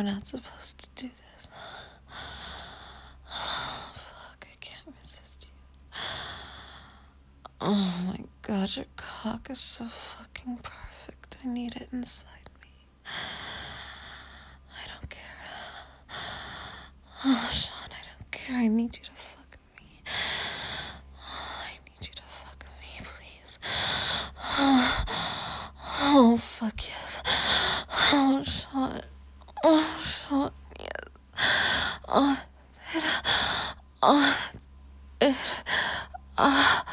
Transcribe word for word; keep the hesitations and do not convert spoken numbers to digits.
we're not supposed to do this. Oh, fuck, I can't resist you. Oh my god, your cock is so fucking perfect. I need it inside me. I don't care. Oh, Sean, I don't care. I need you to fuck me. Oh, I need you to fuck me, please. Oh, oh fuck yes. Oh, Sean. Oh, Sean, yes. Oh, it, oh, it, oh.